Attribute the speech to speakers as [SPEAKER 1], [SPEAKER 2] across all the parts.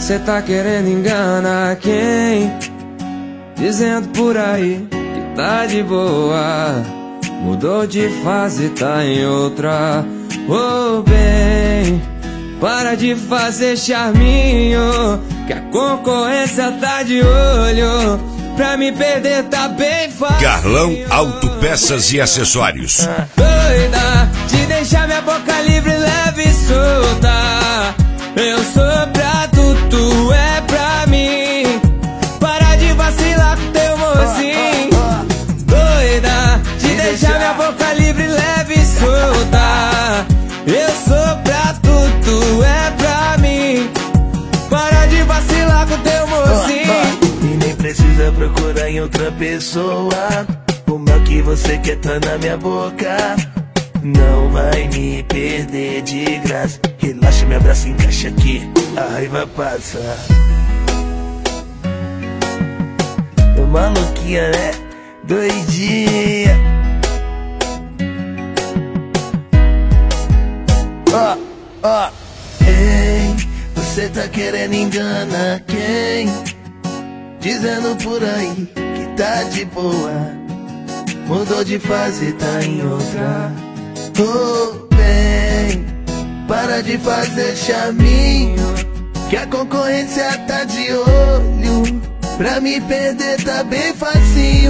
[SPEAKER 1] Cê tá querendo enganar quem? Dizendo por aí que tá de boa, mudou de fase, tá em outra. Ô bem, para de fazer charminho, que a concorrência tá de olho. Pra me perder tá bem fácil.
[SPEAKER 2] Carlão Autopeças e Acessórios.
[SPEAKER 1] Doida de deixar minha boca livre, leve e solta. Eu sou pra tu é pra mim. Para de vacilar com teu mozinho. Doida de deixar minha boca livre, leve e solta. Eu sou pra tu é pra mim. Para de vacilar com teu mozinho.
[SPEAKER 3] E nem precisa procurar em outra pessoa. O mal que você quer tá na minha boca. Não vai me perder de graça. Relaxa, me abraça, encaixa aqui, a raiva passa. Tô maluquinha, né? Doidinha. Ó, ei, você tá querendo enganar quem? Dizendo por aí que tá de boa, mudou de fase, tá em outra. Oh, bem, para de fazer charminho, que a concorrência tá de olho. Pra me perder tá bem facinho.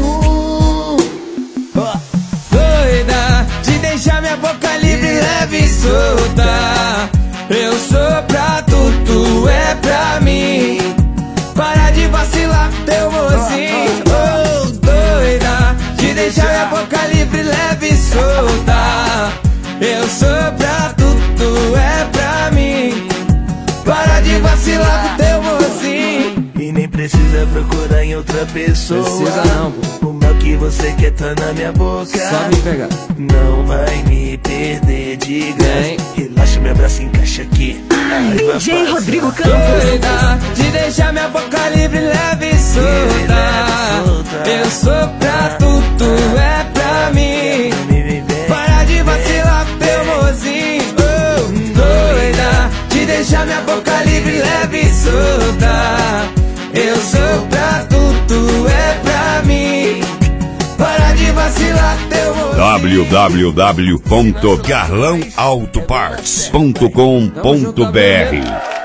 [SPEAKER 1] Doida de deixar minha boca livre, leve e solta. Eu sou pra tu é pra mim. Para de vacilar com teu mozinho. Oh, doida de deixar minha boca livre, leve e solta. Eu sou pra tu é pra mim. Para de vacilar com teu mozinho.
[SPEAKER 3] E nem precisa procurar em outra pessoa.
[SPEAKER 1] Precisa não, pô.
[SPEAKER 3] O mal que você quer tá na minha boca.
[SPEAKER 1] Só me pegar.
[SPEAKER 3] Não vai me perder de graça. Relaxa, me abraça, encaixa aqui,
[SPEAKER 4] DJ Rodrigo Campos.
[SPEAKER 1] Doida de deixar minha boca livre, leve e solta. Eu sou pra tu é pra mim. Para de vacilar com teu mozinho. Oh, doida de deixar minha boca livre, leve e solta. Eu sou pra tu é pra mim. Para de vacilar com teu mozinho.
[SPEAKER 2] www.carlãoautoparts.com.br